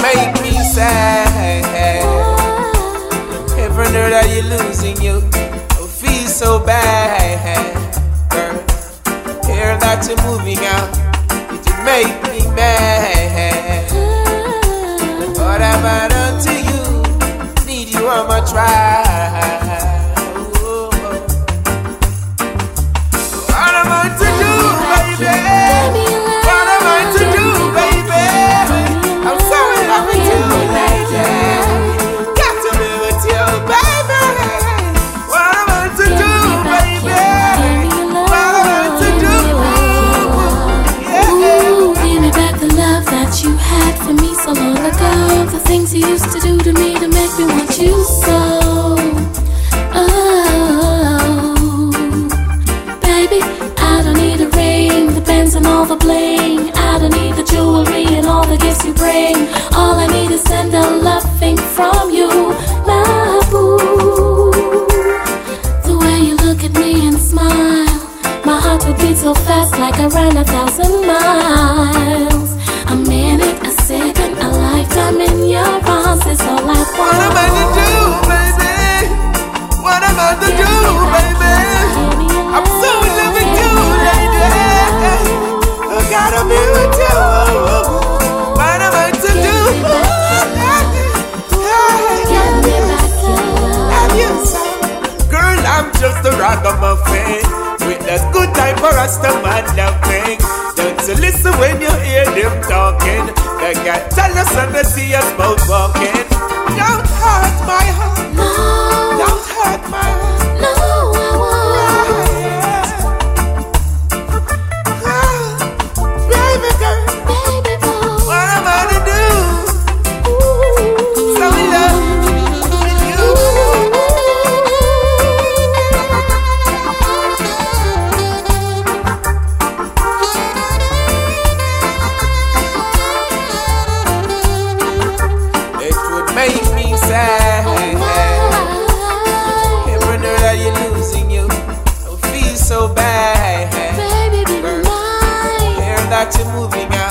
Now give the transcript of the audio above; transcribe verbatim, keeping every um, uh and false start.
make me sad. Every know that you're losing you, I feel so bad. Girl, hear that you're moving out, it would make me mad. What have I done to you? Need you on my try. What am I to do, baby? What am I to do, baby? I'm so in love with you, lady. Got to be with you, baby. What am I to do, baby? What am I to do? Yeah. Ooh, give me back the love that you had for me so long ago. The things you used to do to me to make me want you so. Oh, baby, I don't need a ring, the Benz and all the bling. I don't need the jewelry and all the gifts you bring. All I need is tender loving from you, my boo. The way you look at me and smile, my heart would beat so fast like I ran a thousand miles. A minute, a second, a lifetime in your arms is all I want. What am I to do, baby? What am I to do, baby? I'm so in love with you, lady. I gotta be with you. What am I to do? Love you so. Girl, I'm just a ragamuffin with that good time for us to man loving. Don't you listen when you hear them talking. They got jealous and they see us both walking. Don't hurt my heart. No, Don't hurt my heart. no, I won't. Baby girl, Baby boy, what am I to do? So in love with you. It would make me sad. Every know that you're losing you, I feel so bad. baby, be Girl, mine. hear that you're moving out.